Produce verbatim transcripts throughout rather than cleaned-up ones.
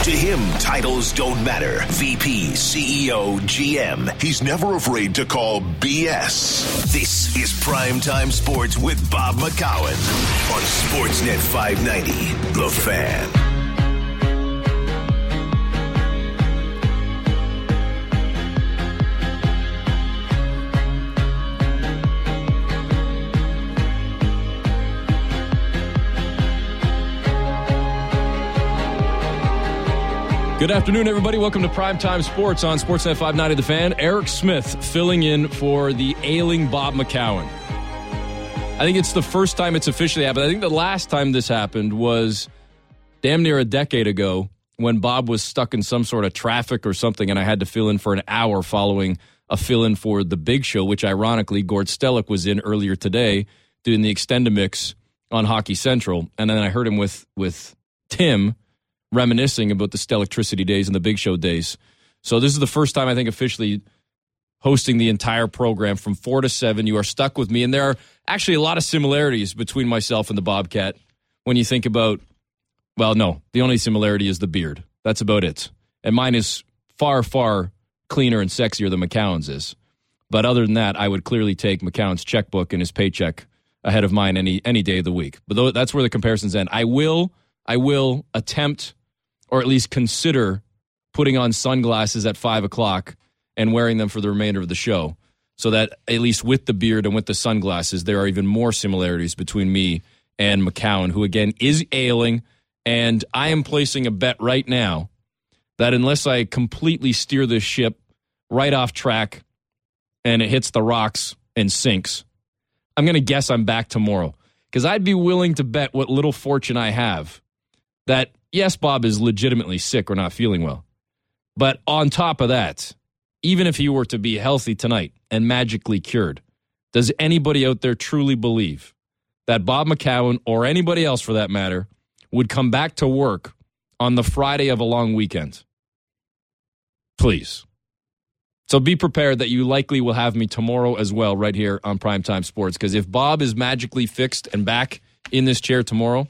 To him, titles don't matter. V P, C E O, G M. He's never afraid to call B S. This is Primetime Sports with Bob McCowan on Sportsnet five ninety, The Fan. Good afternoon, everybody. Welcome to Primetime Sports on Sportsnet five ninety The Fan. Eric Smith filling in for the ailing Bob McCowan. I think it's the first time it's officially happened. I think the last time this happened was damn near a decade ago when Bob was stuck in some sort of traffic or something, and I had to fill in for an hour following a fill-in for The Big Show, which ironically Gord Stellick was in earlier today doing the Extendamix on Hockey Central. And then I heard him with, with Tim reminiscing about the Stellictricity days and the Big Show days. So this is the first time I think officially hosting the entire program from four to seven. You are stuck with me, and there are actually a lot of similarities between myself and the Bobcat when you think about, well, no, the only similarity is the beard. That's about it. And mine is far, far cleaner and sexier than McCown's is. But other than that, I would clearly take McCown's checkbook and his paycheck ahead of mine any any day of the week. But that's where the comparisons end. I will, I will attempt, or at least consider, putting on sunglasses at five o'clock and wearing them for the remainder of the show, so that at least with the beard and with the sunglasses, there are even more similarities between me and McCowan, who, again, is ailing. And I am placing a bet right now that unless I completely steer this ship right off track and it hits the rocks and sinks, I'm going to guess I'm back tomorrow. Because I'd be willing to bet what little fortune I have that, yes, Bob is legitimately sick or not feeling well. But on top of that, even if he were to be healthy tonight and magically cured, does anybody out there truly believe that Bob McCowan, or anybody else for that matter, would come back to work on the Friday of a long weekend? Please. So be prepared that you likely will have me tomorrow as well right here on Primetime Sports, because if Bob is magically fixed and back in this chair tomorrow,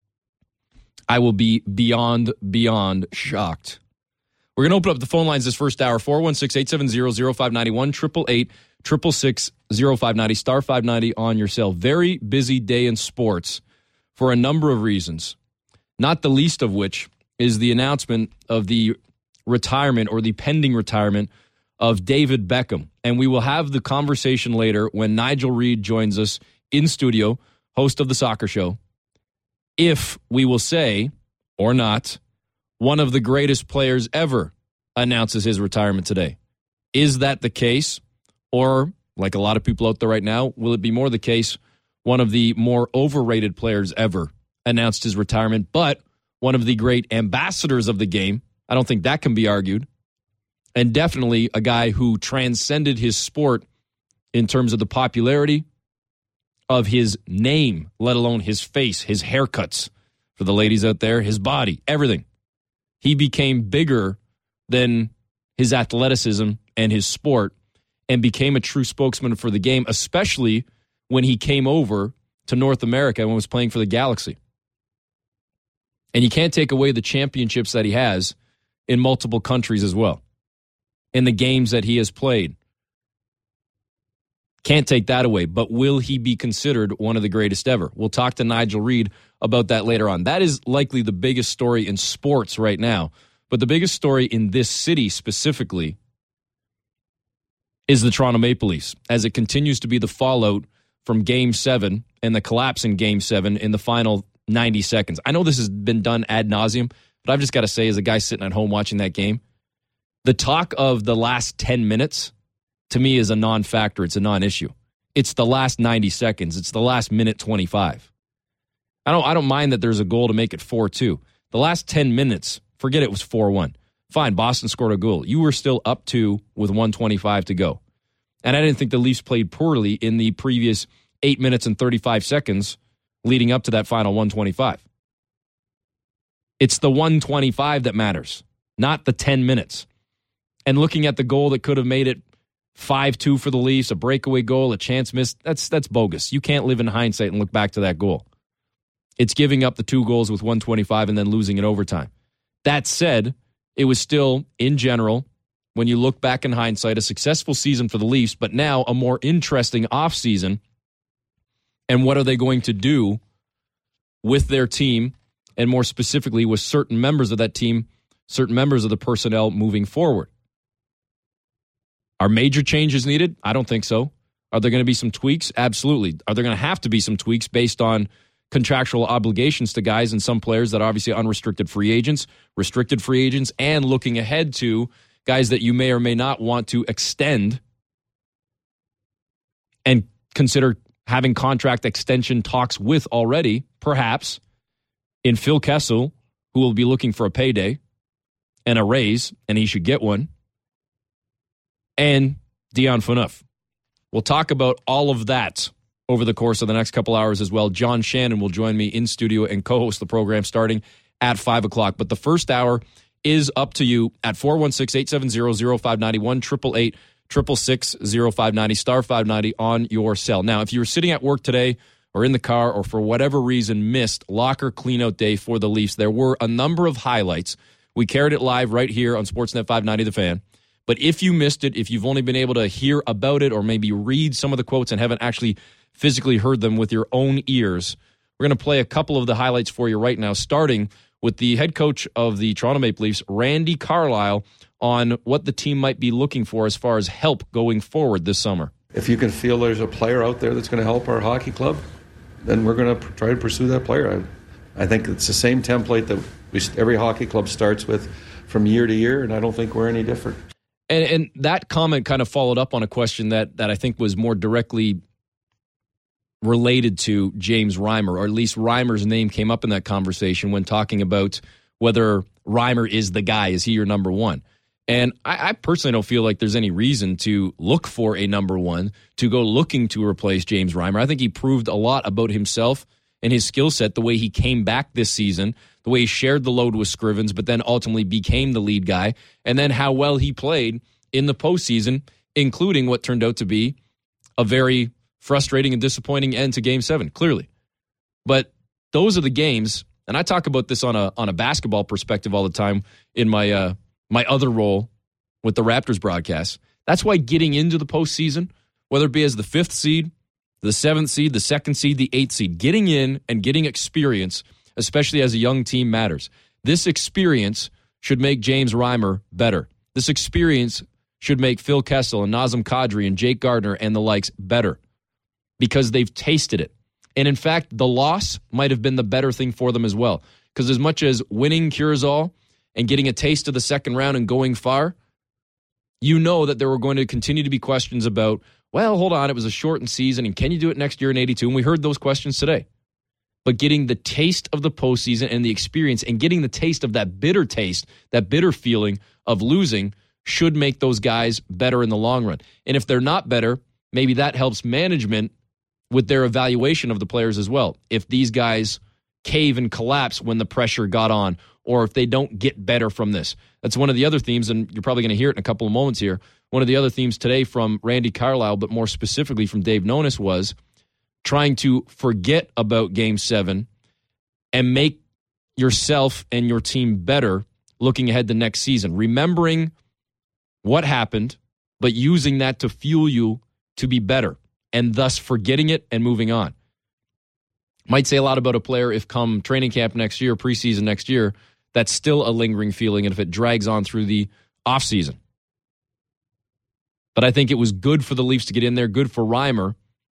I will be beyond, beyond shocked. We're going to open up the phone lines this first hour, four one six, eight seven zero, zero five nine one, eight eight eight, six six six, zero five nine zero, star five ninety on your cell. Very busy day in sports for a number of reasons, not the least of which is the announcement of the retirement or the pending retirement of David Beckham. And we will have the conversation later when Nigel Reed joins us in studio, host of The Soccer Show, if we will say, or not, one of the greatest players ever announces his retirement today. Is that the case? Or, like a lot of people out there right now, will it be more the case one of the more overrated players ever announced his retirement, but one of the great ambassadors of the game? I don't think that can be argued. And definitely a guy who transcended his sport in terms of the popularity of his name, let alone his face, his haircuts, for the ladies out there, his body, everything. He became bigger than his athleticism and his sport and became a true spokesman for the game, especially when he came over to North America and was playing for the Galaxy. And you can't take away the championships that he has in multiple countries as well, in the games that he has played. Can't take that away, but will he be considered one of the greatest ever? We'll talk to Nigel Reed about that later on. That is likely the biggest story in sports right now. But the biggest story in this city specifically is the Toronto Maple Leafs, as it continues to be the fallout from Game seven and the collapse in Game seven in the final ninety seconds. I know this has been done ad nauseum, but I've just got to say, as a guy sitting at home watching that game, the talk of the last ten minutes, to me, is a non-factor. It's a non-issue. It's the last ninety seconds. It's the last minute twenty-five. I don't I don't mind that there's a goal to make it four two. The last ten minutes, forget it was four one. Fine, Boston scored a goal. You were still up two with one twenty-five to go. And I didn't think the Leafs played poorly in the previous eight minutes and thirty-five seconds leading up to that final one twenty-five. It's the one twenty-five that matters, not the ten minutes. And looking at the goal that could have made it five two for the Leafs, a breakaway goal, a chance missed, that's that's bogus. You can't live in hindsight and look back to that goal. It's giving up the two goals with one twenty-five and then losing in overtime. That said, it was still, in general, when you look back in hindsight, a successful season for the Leafs, but now a more interesting offseason. And what are they going to do with their team, and more specifically with certain members of that team, certain members of the personnel moving forward? Are major changes needed? I don't think so. Are there going to be some tweaks? Absolutely. Are there going to have to be some tweaks based on contractual obligations to guys and some players that are obviously unrestricted free agents, restricted free agents, and looking ahead to guys that you may or may not want to extend and consider having contract extension talks with already, perhaps, in Phil Kessel, who will be looking for a payday and a raise, and he should get one, and Dion Phaneuf. We'll talk about all of that over the course of the next couple hours as well. John Shannon will join me in studio and co-host the program starting at five o'clock. But the first hour is up to you at four one six, eight seven zero, zero five nine one, eight eight eight, six six six, zero five nine zero, star five ninety on your cell. Now, if you were sitting at work today or in the car or for whatever reason missed locker cleanout day for the Leafs, there were a number of highlights. We carried it live right here on Sportsnet five ninety The Fan. But if you missed it, if you've only been able to hear about it or maybe read some of the quotes and haven't actually physically heard them with your own ears, we're going to play a couple of the highlights for you right now, starting with the head coach of the Toronto Maple Leafs, Randy Carlyle, on what the team might be looking for as far as help going forward this summer. If you can feel there's a player out there that's going to help our hockey club, then we're going to try to pursue that player. I, I think it's the same template that we, every hockey club starts with from year to year, and I don't think we're any different. And, and that comment kind of followed up on a question that, that I think was more directly related to James Reimer, or at least Reimer's name came up in that conversation when talking about whether Reimer is the guy. Is he your number one? And I, I personally don't feel like there's any reason to look for a number one, to go looking to replace James Reimer. I think he proved a lot about himself and his skill set, the way he came back this season, the way he shared the load with Scrivens, but then ultimately became the lead guy, and then how well he played in the postseason, including what turned out to be a very frustrating and disappointing end to Game seven, clearly. But those are the games, and I talk about this on a on a basketball perspective all the time in my uh, my other role with the Raptors broadcast. That's why getting into the postseason, whether it be as the fifth seed, the seventh seed, the second seed, the eighth seed, getting in and getting experience, especially as a young team, matters. This experience should make James Reimer better. This experience should make Phil Kessel and Nazem Kadri and Jake Gardiner and the likes better, because they've tasted it. And in fact, the loss might have been the better thing for them as well. Because as much as winning cures all and getting a taste of the second round and going far, you know that there were going to continue to be questions about, well, hold on, it was a shortened season, and can you do it next year in eighty-two? And we heard those questions today. But getting the taste of the postseason and the experience and getting the taste of that bitter taste, that bitter feeling of losing, should make those guys better in the long run. And if they're not better, maybe that helps management with their evaluation of the players as well. If these guys cave and collapse when the pressure got on, or if they don't get better from this. That's one of the other themes, and you're probably going to hear it in a couple of moments here. One of the other themes today from Randy Carlyle, but more specifically from Dave Nonis, was trying to forget about Game seven and make yourself and your team better looking ahead to next season. Remembering what happened, but using that to fuel you to be better, and thus forgetting it and moving on. Might say a lot about a player if come training camp next year, preseason next year, that's still a lingering feeling, and if it drags on through the offseason. But I think it was good for the Leafs to get in there, good for Reimer.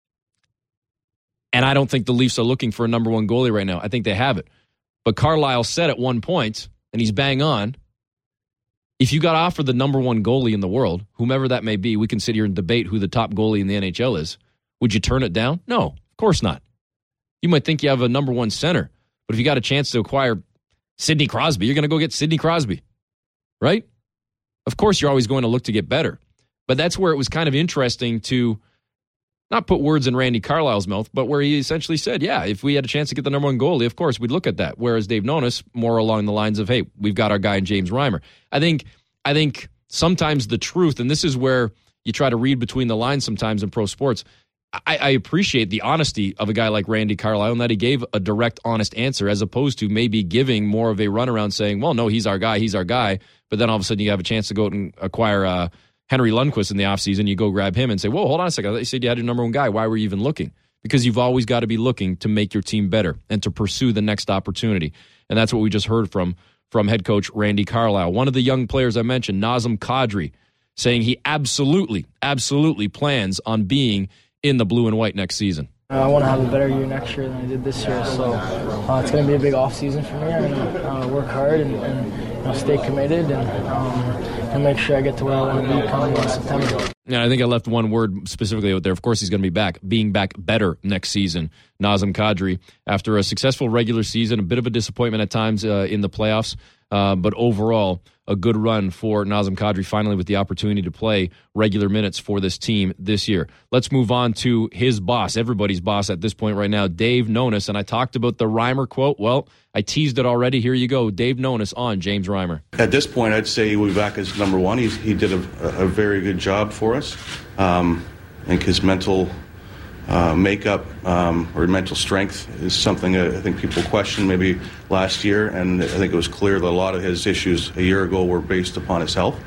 And I don't think the Leafs are looking for a number one goalie right now. I think they have it. But Carlisle said at one point, and he's bang on, if you got offered the number one goalie in the world, whomever that may be, we can sit here and debate who the top goalie in the N H L is. Would you turn it down? No, of course not. You might think you have a number one center, but if you got a chance to acquire Sidney Crosby, you're going to go get Sidney Crosby, right? Of course, you're always going to look to get better. But that's where it was kind of interesting to not put words in Randy Carlisle's mouth, but where he essentially said, yeah, if we had a chance to get the number one goalie, of course, we'd look at that. Whereas Dave Nonis, more along the lines of, hey, we've got our guy in James Reimer. I think, I think sometimes the truth, and this is where you try to read between the lines sometimes in pro sports, I, I appreciate the honesty of a guy like Randy Carlyle and that he gave a direct, honest answer as opposed to maybe giving more of a runaround saying, well, no, he's our guy, he's our guy. But then all of a sudden you have a chance to go out and acquire uh, Henry Lundqvist in the offseason. You go grab him and say, whoa, hold on a second. I thought you said you had your number one guy. Why were you even looking? Because you've always got to be looking to make your team better and to pursue the next opportunity. And that's what we just heard from, from head coach Randy Carlyle. One of the young players I mentioned, Nazem Kadri, saying he absolutely, absolutely plans on being in the blue and white next season. I want to have a better year next year than I did this year, so uh, it's going to be a big off season for me. I'm going to uh, work hard and, and you know, stay committed and, um, and make sure I get to where I want to be come in September. Yeah, I think I left one word specifically out there. Of course, he's going to be back, being back better next season. Nazem Kadri, after a successful regular season, a bit of a disappointment at times uh, in the playoffs, uh, but overall, a good run for Nazem Kadri, finally with the opportunity to play regular minutes for this team this year. Let's move on to his boss, everybody's boss at this point right now, Dave Nonis. And I talked about the Reimer quote. Well, I teased it already. Here you go, Dave Nonis on James Reimer. At this point, I'd say he will be back as number one. He's, he did a, a very good job for us. Um, I think his mental uh, makeup um, or mental strength is something I think people questioned maybe last year, and I think it was clear that a lot of his issues a year ago were based upon his health.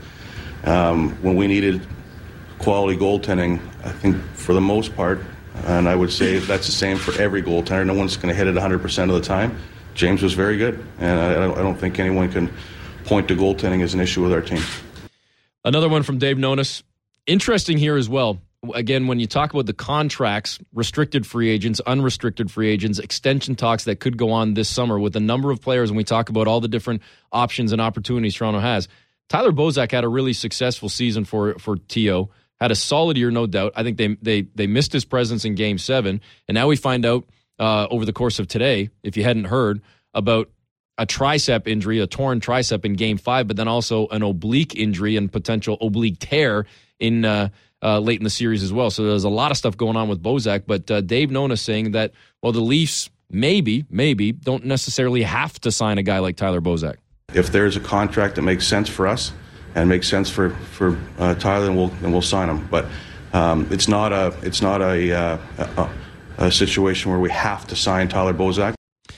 Um, when we needed quality goaltending, I think for the most part, and I would say that's the same for every goaltender, no one's going to hit it one hundred percent of the time. James was very good, and I, I don't think anyone can point to goaltending as an issue with our team. Another one from Dave Nonis. Interesting here as well. Again, when you talk about the contracts, restricted free agents, unrestricted free agents, extension talks that could go on this summer with a number of players, and we talk about all the different options and opportunities Toronto has. Tyler Bozak had a really successful season for for T O, had a solid year, no doubt. I think they they they missed his presence in Game seven, and now we find out uh, over the course of today, if you hadn't heard, about a tricep injury, a torn tricep in Game five, but then also an oblique injury and potential oblique tear in uh, uh, late in the series as well. So there's a lot of stuff going on with Bozak, but uh, Dave Nonis saying that, well, the Leafs maybe, maybe don't necessarily have to sign a guy like Tyler Bozak. If there's a contract that makes sense for us and makes sense for for uh, Tyler, then we'll then we'll sign him. But um, it's not a it's not a, uh, a a situation where we have to sign Tyler Bozak.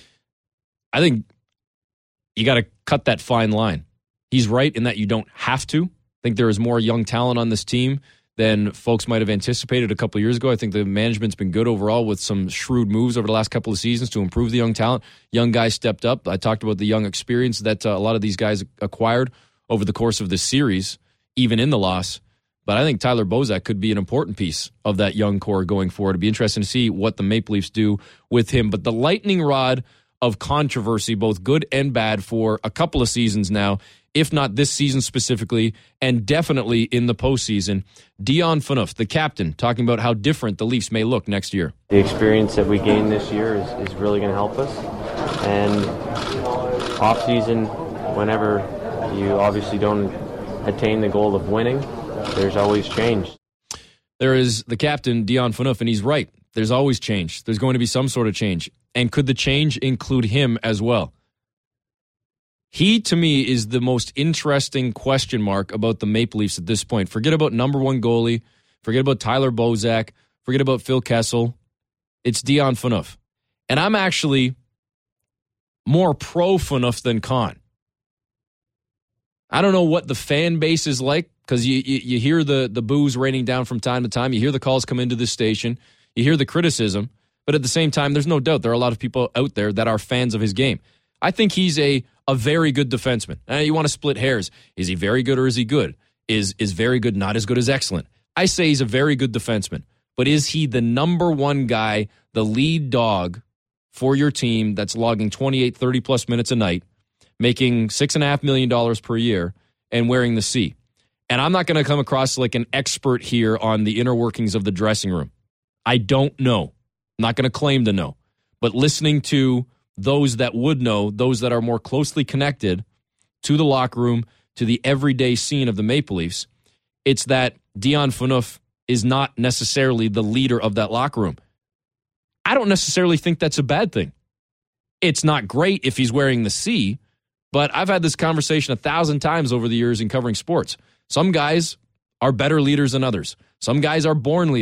I think you got to cut that fine line. He's right in that you don't have to. I think there is more young talent on this team than folks might have anticipated a couple of years ago. I think the management's been good overall with some shrewd moves over the last couple of seasons to improve the young talent. Young guys stepped up. I talked about the young experience that uh, a lot of these guys acquired over the course of this series, even in the loss. But I think Tyler Bozak could be an important piece of that young core going forward. It'd be interesting to see what the Maple Leafs do with him. But the lightning rod of controversy, both good and bad, for a couple of seasons now, if not this season specifically, and definitely in the postseason. Dion Phaneuf, the captain, talking about how different the Leafs may look next year. The experience that we gain this year is, is really going to help us. And off-season, whenever you obviously don't attain the goal of winning, there's always change. There is the captain, Dion Phaneuf, and he's right. There's always change. There's going to be some sort of change. And could the change include him as well? He, to me, is the most interesting question mark about the Maple Leafs at this point. Forget about number one goalie. Forget about Tyler Bozak. Forget about Phil Kessel. It's Dion Phaneuf. And I'm actually more pro Phaneuf than con. I don't know what the fan base is like, because you, you you hear the, the boos raining down from time to time. You hear the calls come into this station. You hear the criticism. But at the same time, there's no doubt there are a lot of people out there that are fans of his game. I think he's a, a very good defenseman. Uh, you want to split hairs. Is he very good or is he good? Is is very good not as good as excellent? I say he's a very good defenseman. But is he the number one guy, the lead dog for your team that's logging twenty-eight, thirty-plus minutes a night, making six point five million dollars per year, and wearing the C? And I'm not going to come across like an expert here on the inner workings of the dressing room. I don't know. I'm not going to claim to know. But listening to those that would know, those that are more closely connected to the locker room, to the everyday scene of the Maple Leafs, it's that Dion Phaneuf is not necessarily the leader of that locker room. I don't necessarily think that's a bad thing. It's not great if he's wearing the C, but I've had this conversation a thousand times over the years in covering sports. Some guys are better leaders than others. Some guys are born leaders.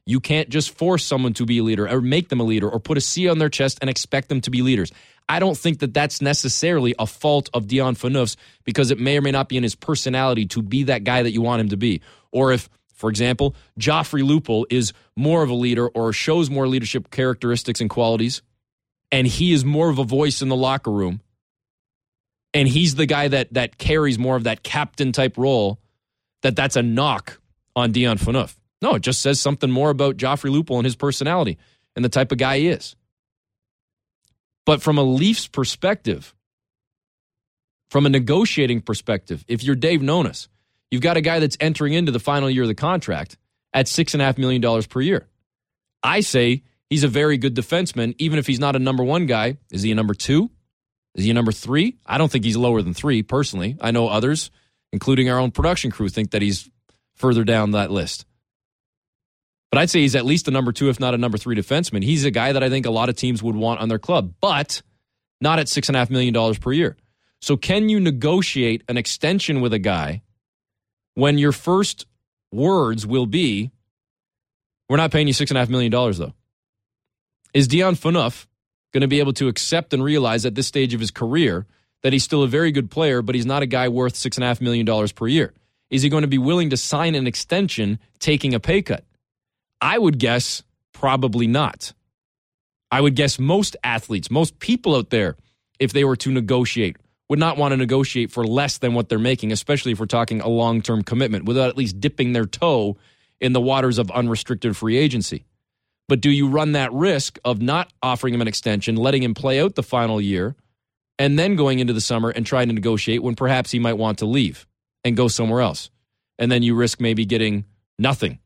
You can't just force someone to be a leader or make them a leader or put a C on their chest and expect them to be leaders. I don't think that that's necessarily a fault of Dion Phaneuf's because it may or may not be in his personality to be that guy that you want him to be. Or if, for example, Joffrey Lupul is more of a leader or shows more leadership characteristics and qualities, and he is more of a voice in the locker room, and he's the guy that that carries more of that captain-type role, that that's a knock on Dion Phaneuf. No, it just says something more about Joffrey Lupul and his personality and the type of guy he is. But from a Leafs perspective, from a negotiating perspective, if you're Dave Nonis, you've got a guy that's entering into the final year of the contract at six point five million dollars per year. I say he's a very good defenseman, even if he's not a number one guy. Is he a number two? Is he a number three? I don't think he's lower than three, personally. I know others, including our own production crew, think that he's further down that list. But I'd say he's at least a number two, if not a number three defenseman. He's a guy that I think a lot of teams would want on their club, but not at six point five million dollars per year. So can you negotiate an extension with a guy when your first words will be, we're not paying you six point five million dollars, though? Is Dion Phaneuf going to be able to accept and realize at this stage of his career that he's still a very good player, but he's not a guy worth six point five million dollars per year? Is he going to be willing to sign an extension taking a pay cut? I would guess probably not. I would guess most athletes, most people out there, if they were to negotiate, would not want to negotiate for less than what they're making, especially if we're talking a long-term commitment, without at least dipping their toe in the waters of unrestricted free agency. But do you run that risk of not offering him an extension, letting him play out the final year, and then going into the summer and trying to negotiate when perhaps he might want to leave and go somewhere else? And then you risk maybe getting nothing.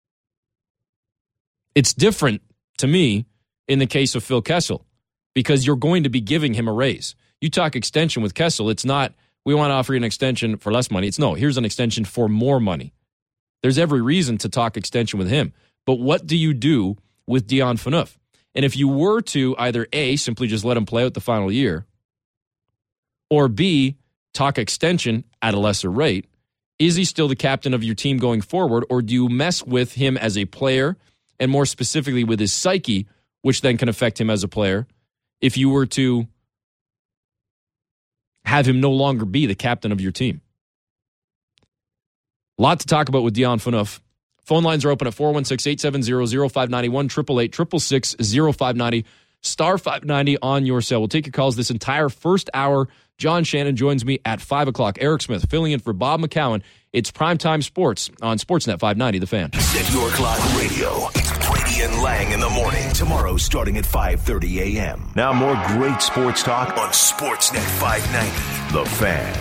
It's different to me in the case of Phil Kessel because you're going to be giving him a raise. You talk extension with Kessel, it's not, we want to offer you an extension for less money. It's no, here's an extension for more money. There's every reason to talk extension with him. But what do you do with Dion Phaneuf? And if you were to either A, simply just let him play out the final year, or B, talk extension at a lesser rate, is he still the captain of your team going forward, or do you mess with him as a player and more specifically with his psyche, which then can affect him as a player, if you were to have him no longer be the captain of your team? A lot to talk about with Dion Phaneuf. Phone lines are open at four one six, eight seven zero, zero five nine one, eight eight eight, six six six, zero five nine zero, star five ninety on your cell. We'll take your calls this entire first hour. John Shannon joins me at five o'clock. Eric Smith filling in for Bob McCowan. It's Primetime Sports on Sportsnet five ninety, The Fan. Set your clock radio. It's Brady and Lang in the morning. Tomorrow starting at five thirty a.m. Now more great sports talk on Sportsnet five ninety, The Fan.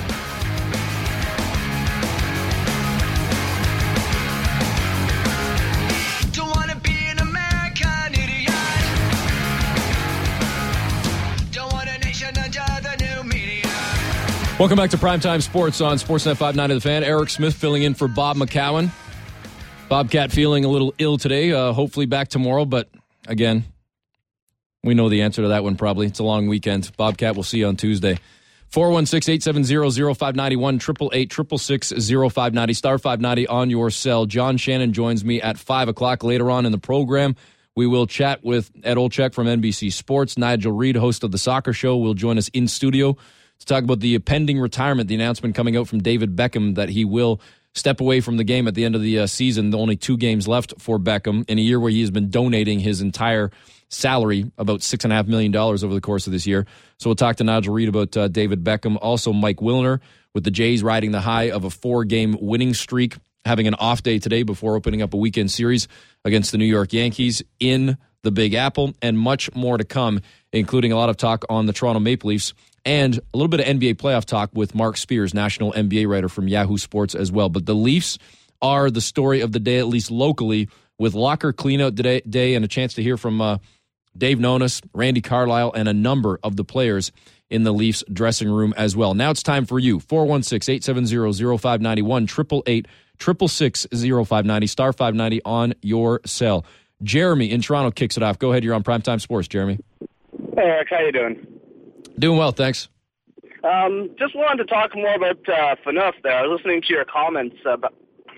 Welcome back to Primetime Sports on Sportsnet five ninety, The Fan. Eric Smith filling in for Bob McCowan. Bobcat feeling a little ill today. Uh, hopefully back tomorrow, but again, we know the answer to that one probably. It's a long weekend. Bobcat, we'll see you on Tuesday. four one six, eight seven zero, zero five nine one, eight eight eight, six six six, zero five nine zero, star five ninety on your cell. John Shannon joins me at five o'clock later on in the program. We will chat with Ed Olczyk from N B C Sports. Nigel Reed, host of The Soccer Show, will join us in studio to talk about the pending retirement, the announcement coming out from David Beckham that he will step away from the game at the end of the uh, season. The only two games left for Beckham in a year where he has been donating his entire salary, about six point five million dollars over the course of this year. So we'll talk to Nigel Reed about uh, David Beckham. Also, Mike Wilner with the Jays riding the high of a four-game winning streak, having an off day today before opening up a weekend series against the New York Yankees in the Big Apple, and much more to come, including a lot of talk on the Toronto Maple Leafs and a little bit of N B A playoff talk with Mark Spears, national N B A writer from Yahoo Sports as well. But the Leafs are the story of the day, at least locally, with locker cleanout day, day and a chance to hear from uh, Dave Nonis, Randy Carlyle, and a number of the players in the Leafs dressing room as well. Now it's time for you. four one six, eight seven zero, zero five nine one, eight eight eight, six six six, zero five nine zero, star five ninety on your cell. Jeremy in Toronto kicks it off. Go ahead, you're on Primetime Sports, Jeremy. Hey, Eric, how you doing? Doing well, thanks. Um, just wanted to talk more about uh, Phaneuf there. I was listening to your comments about,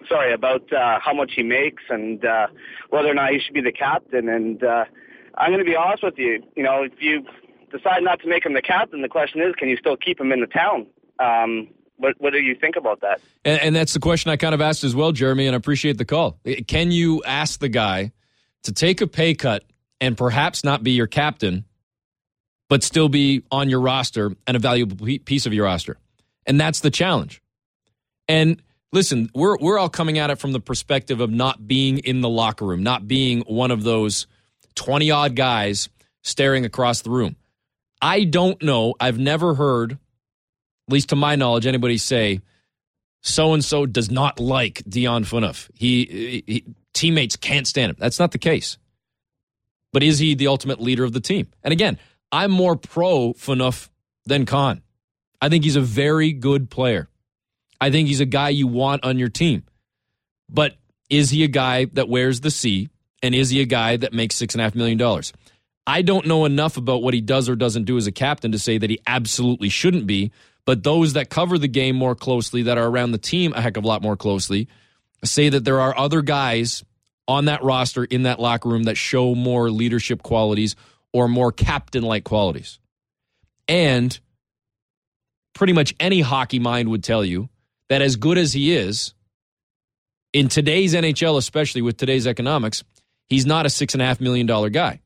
sorry, about uh, how much he makes and uh, whether or not he should be the captain. And uh, I'm going to be honest with you. You know, if you decide not to make him the captain, the question is, can you still keep him in the town? Um, what, what do you think about that? And, and that's the question I kind of asked as well, Jeremy, and I appreciate the call. Can you ask the guy to take a pay cut and perhaps not be your captain, but still be on your roster and a valuable piece of your roster? And that's the challenge. And listen, we're we're all coming at it from the perspective of not being in the locker room, not being one of those twenty-odd guys staring across the room. I don't know. I've never heard, at least to my knowledge, anybody say, so-and-so does not like Dion Phaneuf. He, he teammates can't stand him. That's not the case. But is he the ultimate leader of the team? And again, I'm more pro Phaneuf than con. I think he's a very good player. I think he's a guy you want on your team. But is he a guy that wears the C? And is he a guy that makes six point five million dollars? I don't know enough about what he does or doesn't do as a captain to say that he absolutely shouldn't be. But those that cover the game more closely, that are around the team a heck of a lot more closely, say that there are other guys on that roster, in that locker room, that show more leadership qualities or more captain-like qualities. And pretty much any hockey mind would tell you that as good as he is, in today's N H L, especially with today's economics, he's not a six point five million dollars guy.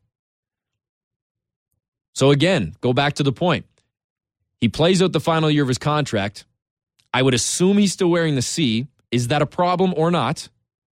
So again, go back to the point. He plays out the final year of his contract. I would assume he's still wearing the C. Is that a problem or not?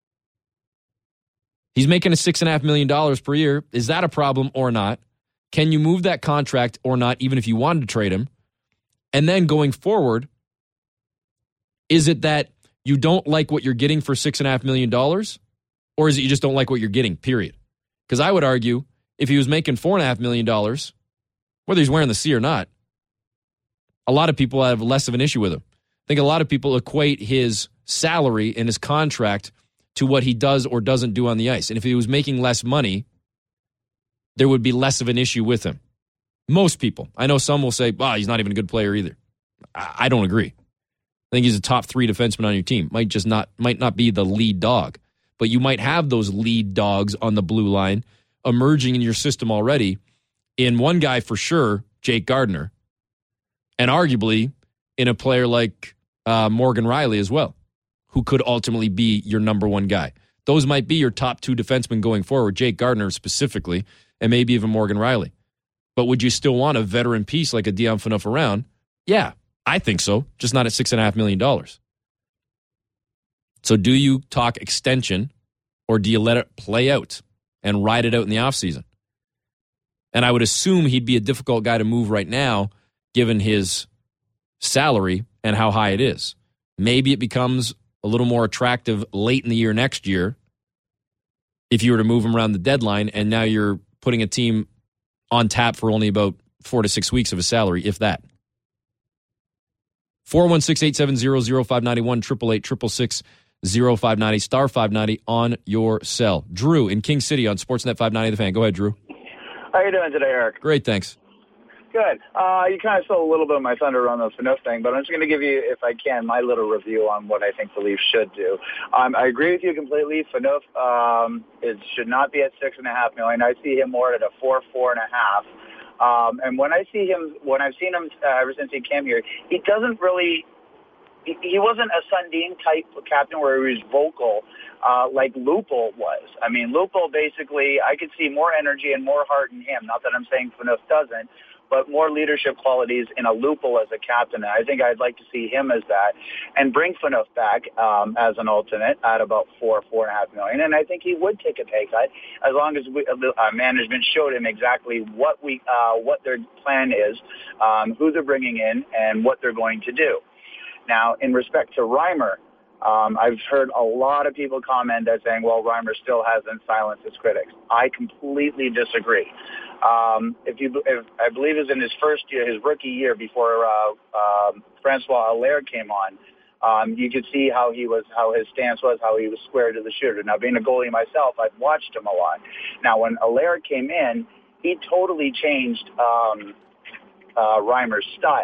He's making a six point five million dollars per year. Is that a problem or not? Can you move that contract or not, even if you wanted to trade him? And then going forward, is it that you don't like what you're getting for six point five million dollars? Or is it you just don't like what you're getting, period? Because I would argue, if he was making four point five million dollars, whether he's wearing the C or not, a lot of people have less of an issue with him. I think a lot of people equate his salary and his contract to what he does or doesn't do on the ice. And if he was making less money, there would be less of an issue with him. Most people. I know some will say, wow, he's not even a good player either. I don't agree. I think he's a top three defenseman on your team. Might just not might not be the lead dog. But you might have those lead dogs on the blue line emerging in your system already. In one guy for sure, Jake Gardiner. And arguably in a player like uh, Morgan Rielly as well, who could ultimately be your number one guy. Those might be your top two defensemen going forward, Jake Gardiner specifically, and maybe even Morgan Rielly. But would you still want a veteran piece like a Dion Phaneuf around? Yeah, I think so, just not at six point five million dollars. So do you talk extension, or do you let it play out and ride it out in the offseason? And I would assume he'd be a difficult guy to move right now, given his salary and how high it is. Maybe it becomes a little more attractive late in the year next year if you were to move him around the deadline, and now you're putting a team on tap for only about four to six weeks of his salary, if that. four one six, eight seven zero, zero five nine one, eight eight eight, six six six, zero five nine zero, star five ninety on your cell. Drew in King City on Sportsnet five ninety The Fan. Go ahead, Drew. How you doing today, Eric? Great, thanks. Good. Uh, you kind of stole a little bit of my thunder on the Phaneuf thing, but I'm just going to give you, if I can, my little review on what I think the Leafs should do. Um, I agree with you completely. Phaneuf um, it should not be at six and a half million. I see him more at a four, four and a half. Um, and when I see him, when I've seen him uh, ever since he came here, he doesn't really. He, he wasn't a Sundin type captain where he was vocal uh, like Lupul was. I mean, Lupul basically, I could see more energy and more heart in him. Not that I'm saying Phaneuf doesn't, but more leadership qualities in a Lupul as a captain. And I think I'd like to see him as that, and bring Phaneuf back um, as an alternate at about four, four and a half million. And I think he would take a pay cut as long as we, uh, management showed him exactly what we, uh, what their plan is, um, who they're bringing in, and what they're going to do. Now, in respect to Reimer, um, I've heard a lot of people comment that saying, well, Reimer still hasn't silenced his critics. I completely disagree. Um, if you, if, I believe it was in his first year, his rookie year before uh, uh, Francois Allaire came on, um, you could see how he was, how his stance was, how he was square to the shooter. Now, being a goalie myself, I've watched him a lot. Now, when Allaire came in, he totally changed um, uh, Reimer's style.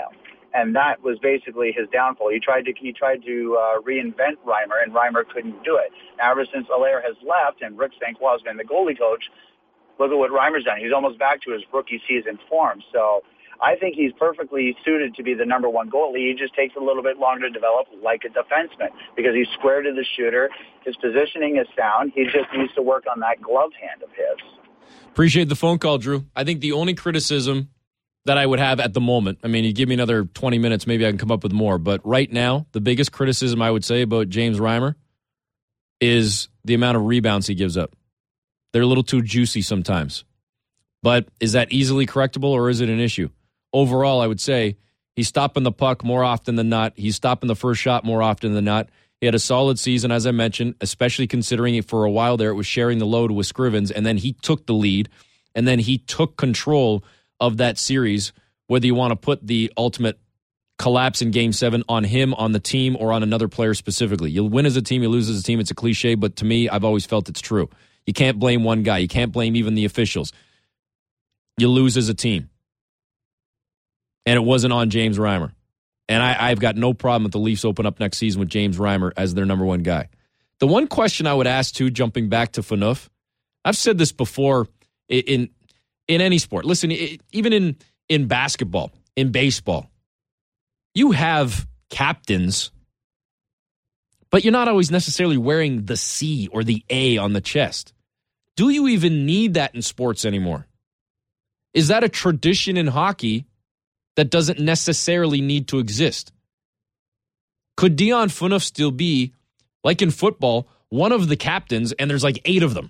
And that was basically his downfall. He tried to he tried to uh, reinvent Reimer, and Reimer couldn't do it. Now, ever since Allaire has left and Rick Stanquois has been the goalie coach, look at what Reimer's done. He's almost back to his rookie season form. So I think he's perfectly suited to be the number one goalie. He just takes a little bit longer to develop like a defenseman because he's square to the shooter. His positioning is sound. He just needs to work on that glove hand of his. Appreciate the phone call, Drew. I think the only criticism that I would have at the moment, I mean, you give me another twenty minutes, maybe I can come up with more. But right now, the biggest criticism I would say about James Reimer is the amount of rebounds he gives up. They're a little too juicy sometimes. But is that easily correctable or is it an issue? Overall, I would say he's stopping the puck more often than not. He's stopping the first shot more often than not. He had a solid season, as I mentioned, especially considering it for a while there, it was sharing the load with Scrivens, and then he took the lead, and then he took control of that series, whether you want to put the ultimate collapse in Game seven on him, on the team, or on another player specifically. You win as a team, you lose as a team. It's a cliche, but to me, I've always felt it's true. You can't blame one guy. You can't blame even the officials. You lose as a team. And it wasn't on James Reimer. And I, I've got no problem if the Leafs open up next season with James Reimer as their number one guy. The one question I would ask, too, jumping back to Phaneuf, I've said this before in in any sport. Listen, even in, in basketball, in baseball, you have captains, but you're not always necessarily wearing the C or the A on the chest. Do you even need that in sports anymore? Is that a tradition in hockey that doesn't necessarily need to exist? Could Dion Phaneuf still be, like in football, one of the captains, and there's like eight of them?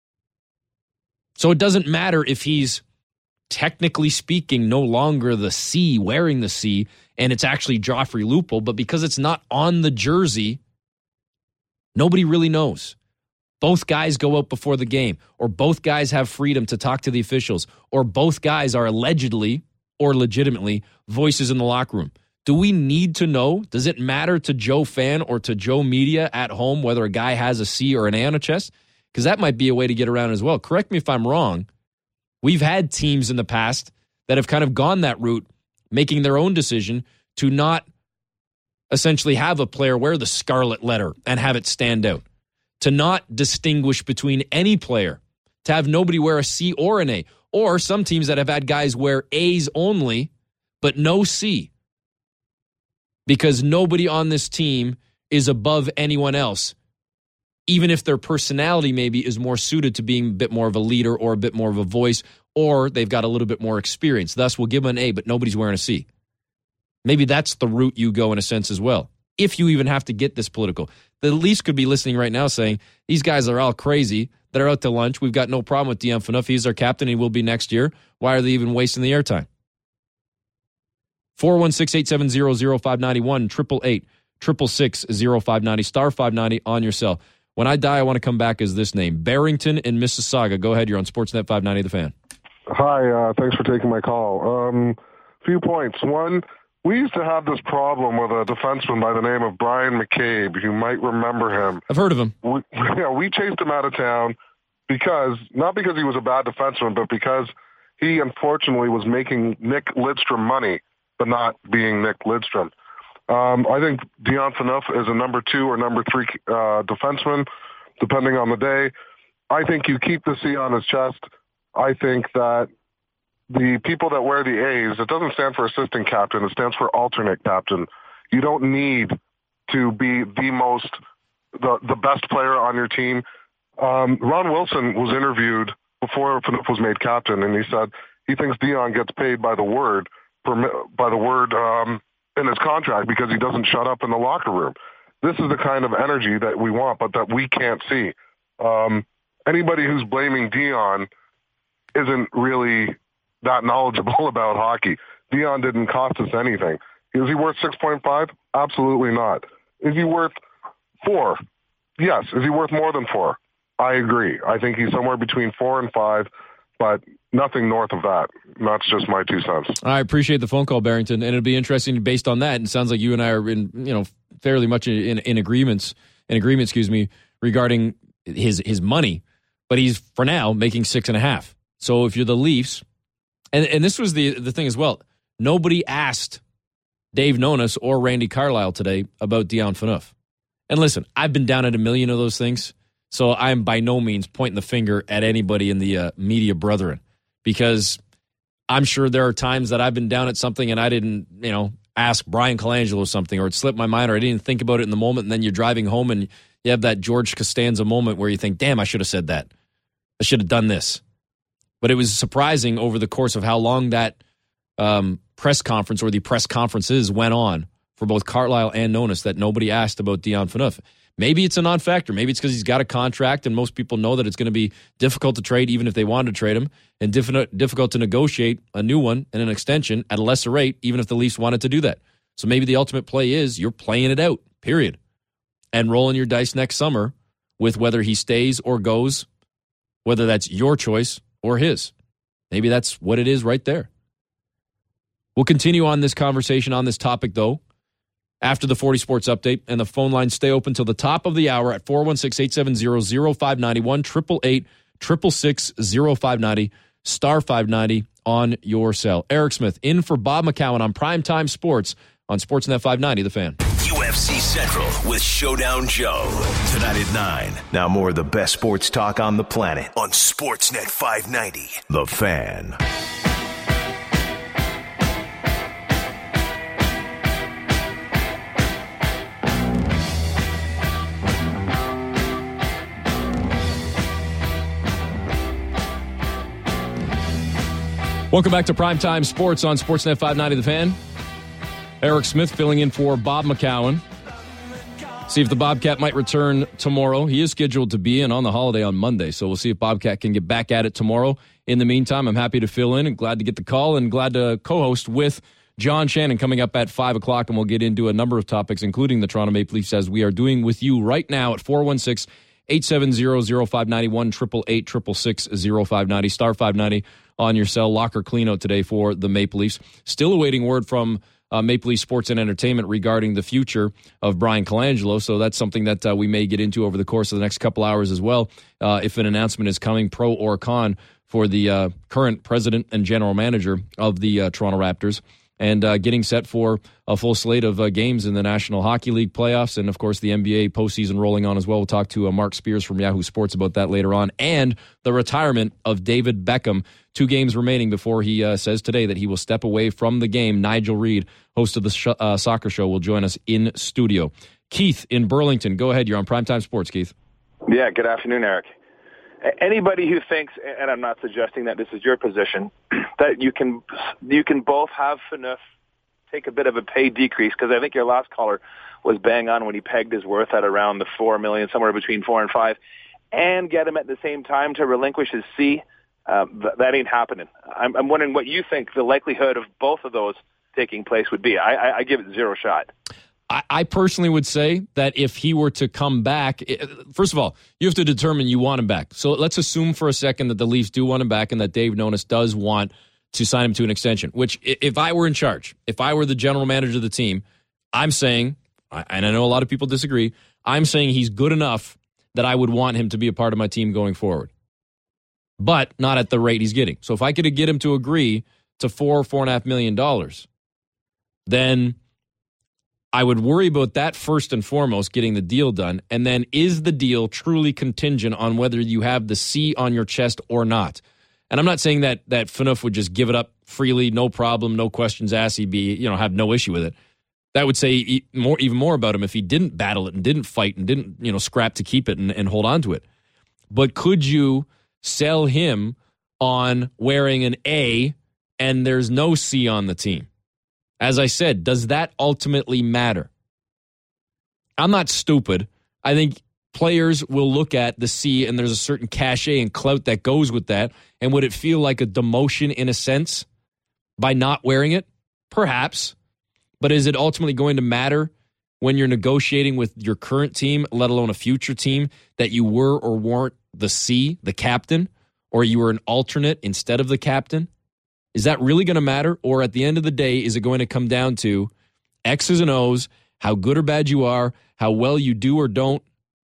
So it doesn't matter if he's, technically speaking, no longer the C, wearing the C, and it's actually Joffrey Lupul, but because it's not on the jersey, nobody really knows. Both guys go out before the game, or both guys have freedom to talk to the officials, or both guys are allegedly or legitimately voices in the locker room. Do we need to know? Does it matter to Joe Fan or to Joe Media at home whether a guy has a C or an A on a chest? Because that might be a way to get around as well. Correct me if I'm wrong. We've had teams in the past that have kind of gone that route, making their own decision to not essentially have a player wear the scarlet letter and have it stand out, to not distinguish between any player, to have nobody wear a C or an A, or some teams that have had guys wear A's only, but no C, because nobody on this team is above anyone else, even if their personality maybe is more suited to being a bit more of a leader or a bit more of a voice, or they've got a little bit more experience. Thus, we'll give them an A, but nobody's wearing a C. Maybe that's the route you go in a sense as well, if you even have to get this political. The Leafs could be listening right now saying, these guys are all crazy. They're out to lunch. We've got no problem with Dion Phaneuf. He's our captain. He will be next year. Why are they even wasting the airtime? four one six, eight seven zero, zero five nine one, eight eight eight, six six six, zero five nine zero, star five ninety on your cell. When I die, I want to come back as this name. Barrington in Mississauga. Go ahead. You're on Sportsnet five ninety, The Fan. Hi. Uh, thanks for taking my call. Um, few points. One, we used to have this problem with a defenseman by the name of Brian McCabe. You might remember him. I've heard of him. We, yeah, we chased him out of town because, not because he was a bad defenseman, but because he unfortunately was making Nick Lidstrom money, but not being Nick Lidstrom. Um, I think Dion Phaneuf is a number two or number three uh, defenseman, depending on the day. I think you keep the C on his chest. I think that the people that wear the A's, it doesn't stand for assistant captain. It stands for alternate captain. You don't need to be the most, the, the best player on your team. Um, Ron Wilson was interviewed before Phaneuf was made captain, and he said he thinks Dion gets paid by the word, by the word, um, in his contract because he doesn't shut up in the locker room. This is the kind of energy that we want, but that we can't see. Um, anybody who's blaming Dion isn't really that knowledgeable about hockey. Dion didn't cost us anything. Is he worth six point five? Absolutely not. Is he worth four? Yes. Is he worth more than four? I agree. I think he's somewhere between four and five, but nothing north of that. That's just my two cents. I appreciate the phone call, Barrington, and it'll be interesting based on that. And it sounds like you and I are in, you know, fairly much in, in agreements, in agreement, excuse me, regarding his his money. But he's for now making six and a half. So if you're the Leafs, and and this was the the thing as well. Nobody asked Dave Nonis or Randy Carlyle today about Dion Phaneuf. And listen, I've been down at a million of those things, so I'm by no means pointing the finger at anybody in the uh, media brethren, because I'm sure there are times that I've been down at something and I didn't, you know, ask Brian Colangelo something, or it slipped my mind, or I didn't think about it in the moment, and then you're driving home and you have that George Costanza moment where you think, damn, I should have said that. I should have done this. But it was surprising over the course of how long that um, press conference or the press conferences went on for both Carlyle and Nonis that nobody asked about Dion Phaneuf. Maybe it's a non-factor. Maybe it's because he's got a contract and most people know that it's going to be difficult to trade even if they wanted to trade him, and diff- difficult to negotiate a new one and an extension at a lesser rate even if the Leafs wanted to do that. So maybe the ultimate play is you're playing it out, period, and rolling your dice next summer with whether he stays or goes, whether that's your choice or his. Maybe that's what it is right there. We'll continue on this conversation on this topic, though, after the forty Sports Update, and the phone lines stay open till the top of the hour at four one six, eight seven zero, zero five nine one, eight eight eight, six six six, zero five nine zero, star five ninety on your cell. Eric Smith in for Bob McCown on Primetime Sports on Sportsnet five ninety, The Fan. U F C Central with Showdown Joe. Tonight at nine. Now more of the best sports talk on the planet on Sportsnet five ninety, The Fan. Welcome back to Primetime Sports on Sportsnet five ninety, The Fan. Eric Smith filling in for Bob McCown. See if the Bobcat might return tomorrow. He is scheduled to be in on the holiday on Monday, so we'll see if Bobcat can get back at it tomorrow. In the meantime, I'm happy to fill in and glad to get the call and glad to co-host with John Shannon coming up at five o'clock, and we'll get into a number of topics, including the Toronto Maple Leafs, as we are doing with you right now at four one six, eight seven zero, zero five nine one, eight eight eight, six six six, zero five nine zero, star five ninety on your cell. Locker cleanout today for the Maple Leafs. Still awaiting word from uh, Maple Leaf Sports and Entertainment regarding the future of Brian Colangelo, so that's something that uh, we may get into over the course of the next couple hours as well, uh, if an announcement is coming, pro or con, for the uh, current president and general manager of the uh, Toronto Raptors, and uh, getting set for a full slate of uh, games in the National Hockey League playoffs, and of course the N B A postseason rolling on as well. We'll talk to uh, Mark Spears from Yahoo Sports about that later on, and the retirement of David Beckham. Two games remaining before he uh, says today that he will step away from the game. Nigel Reed, host of the sh- uh, soccer show, will join us in studio. Keith in Burlington, go ahead. You're on Primetime Sports, Keith. Yeah, good afternoon, Eric. Anybody who thinks, and I'm not suggesting that this is your position, that you can you can both have Phaneuf take a bit of a pay decrease, because I think your last caller was bang on when he pegged his worth at around the four million, somewhere between four and five, and get him at the same time to relinquish his C. Uh, th- that ain't happening. I'm, I'm wondering what you think the likelihood of both of those taking place would be. I, I, I give it zero shot. I, I personally would say that if he were to come back, first of all, you have to determine you want him back. So let's assume for a second that the Leafs do want him back and that Dave Nonis does want to sign him to an extension, which if I were in charge, if I were the general manager of the team, I'm saying, and I know a lot of people disagree, I'm saying he's good enough that I would want him to be a part of my team going forward, but not at the rate he's getting. So if I could get him to agree to four, four and a half million dollars, then I would worry about that first and foremost, getting the deal done. And then is the deal truly contingent on whether you have the C on your chest or not? And I'm not saying that that Phaneuf would just give it up freely, no problem, no questions asked, he'd be, you know, have no issue with it. That would say more, even more about him if he didn't battle it and didn't fight and didn't, you know, scrap to keep it and, and hold on to it. But could you sell him on wearing an A and there's no C on the team? As I said, does that ultimately matter? I'm not stupid. I think players will look at the C and there's a certain cachet and clout that goes with that. And would it feel like a demotion in a sense by not wearing it? Perhaps. But is it ultimately going to matter when you're negotiating with your current team, let alone a future team, that you were or weren't the C, the captain, or you were an alternate instead of the captain? Is that really going to matter? Or at the end of the day, is it going to come down to X's and O's, how good or bad you are, how well you do or don't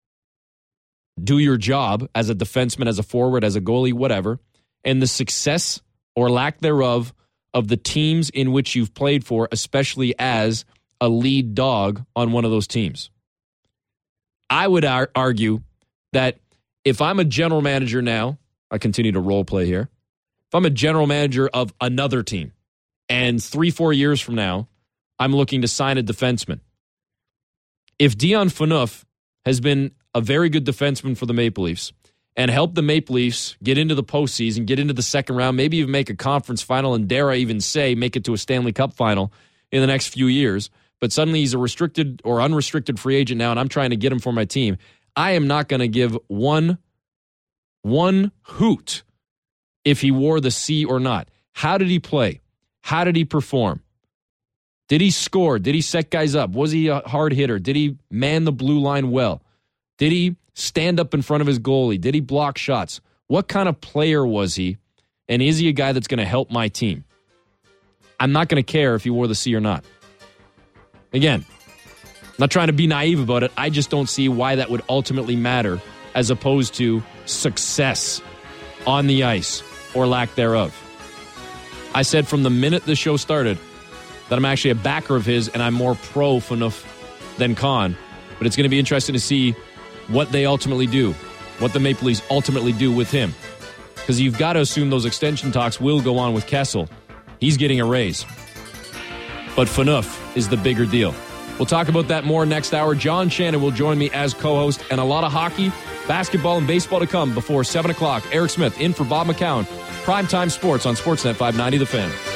do your job as a defenseman, as a forward, as a goalie, whatever, and the success or lack thereof of the teams in which you've played for, especially as a lead dog on one of those teams. I would ar- argue that if I'm a general manager now, I continue to role play here. If I'm a general manager of another team, and three, four years from now, I'm looking to sign a defenseman. If Dion Phaneuf has been a very good defenseman for the Maple Leafs and helped the Maple Leafs get into the postseason, get into the second round, maybe even make a conference final, and dare I even say, make it to a Stanley Cup final in the next few years, but suddenly he's a restricted or unrestricted free agent now, and I'm trying to get him for my team, I am not going to give one, one hoot if he wore the C or not. How did he play? How did he perform? Did he score? Did he set guys up? Was he a hard hitter? Did he man the blue line well? Did he stand up in front of his goalie? Did he block shots? What kind of player was he? And is he a guy that's going to help my team? I'm not going to care if he wore the C or not. Again, I'm not trying to be naive about it. I just don't see why that would ultimately matter as opposed to success on the ice or lack thereof. I said from the minute the show started that I'm actually a backer of his and I'm more pro Phaneuf than con. But it's going to be interesting to see what they ultimately do, what the Maple Leafs ultimately do with him. Because you've got to assume those extension talks will go on with Kessel. He's getting a raise. But Phaneuf is the bigger deal. We'll talk about that more next hour. John Shannon will join me as co-host, and a lot of hockey, basketball, and baseball to come before seven o'clock. Eric Smith in for Bob McCown. Primetime Sports on Sportsnet five ninety The Fan.